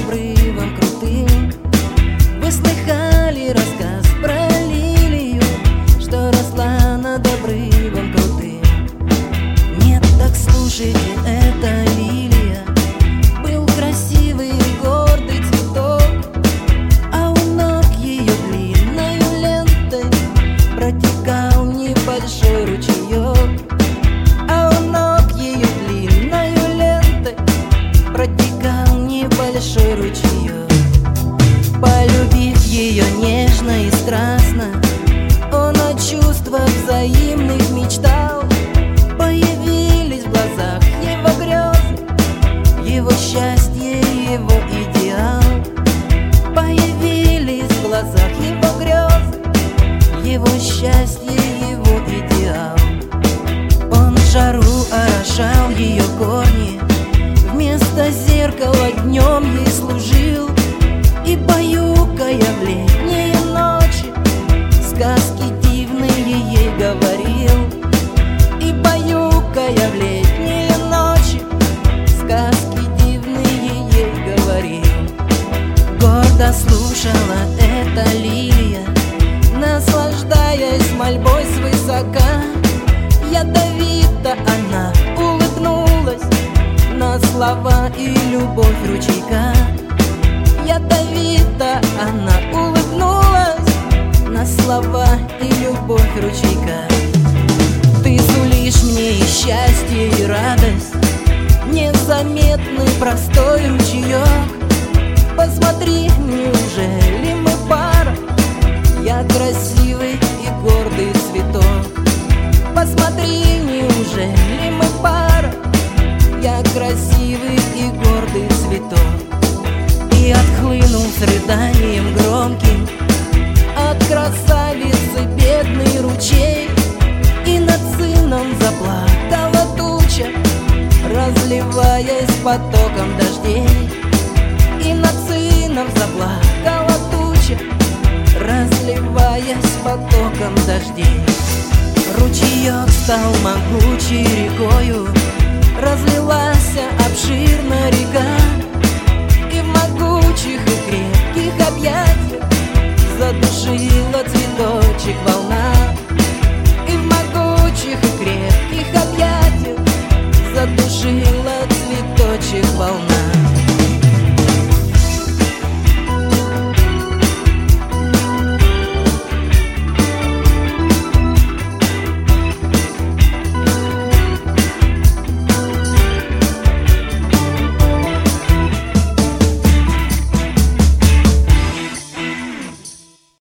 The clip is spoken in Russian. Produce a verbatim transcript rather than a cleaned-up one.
обрывом крутым. Вы слыхали рассказ про лилию, что росла над обрывом крутым? Нет, так слушайте, это лилия. Был красивый и гордый цветок, а у ног ее длинною лентой протекал небольшой ручеек. А у ног ее длинною лентой протекал небольшой ручеек. Полюбив ее нежно и страстно, он о чувствах взаимных мечтал. Появились в глазах его грезы, его счастье, его идеал. Появились в глазах его грезы, его счастье, его идеал. Он в жару орошал ее корни, вместо зеркала днем ей служил. И баюкая в летние ночи сказки дивные ей говорил. И баюкая в летние ночи сказки дивные ей говорил. Гордо слушала эта лилия, наслаждаясь мольбой свысока. Ядовито она улыбнулась на слова и любовь ручейка. Ядовито она улыбнулась на слова и любовь ручейка. Ты сулишь мне и счастье, и радость, незаметный простой ручеек. Посмотри, неужели мы пара? Я красивый и гордый цветок. Посмотри, неужели мы пара? Я красивый и гордый цветок. И отхлынул с рыданием громким от красавицы бедный ручей. И над сыном заплакала туча, разливаясь потоком дождей. И над сыном заплакала туча, разливаясь потоком дождей. Ручеек стал могучей рекою,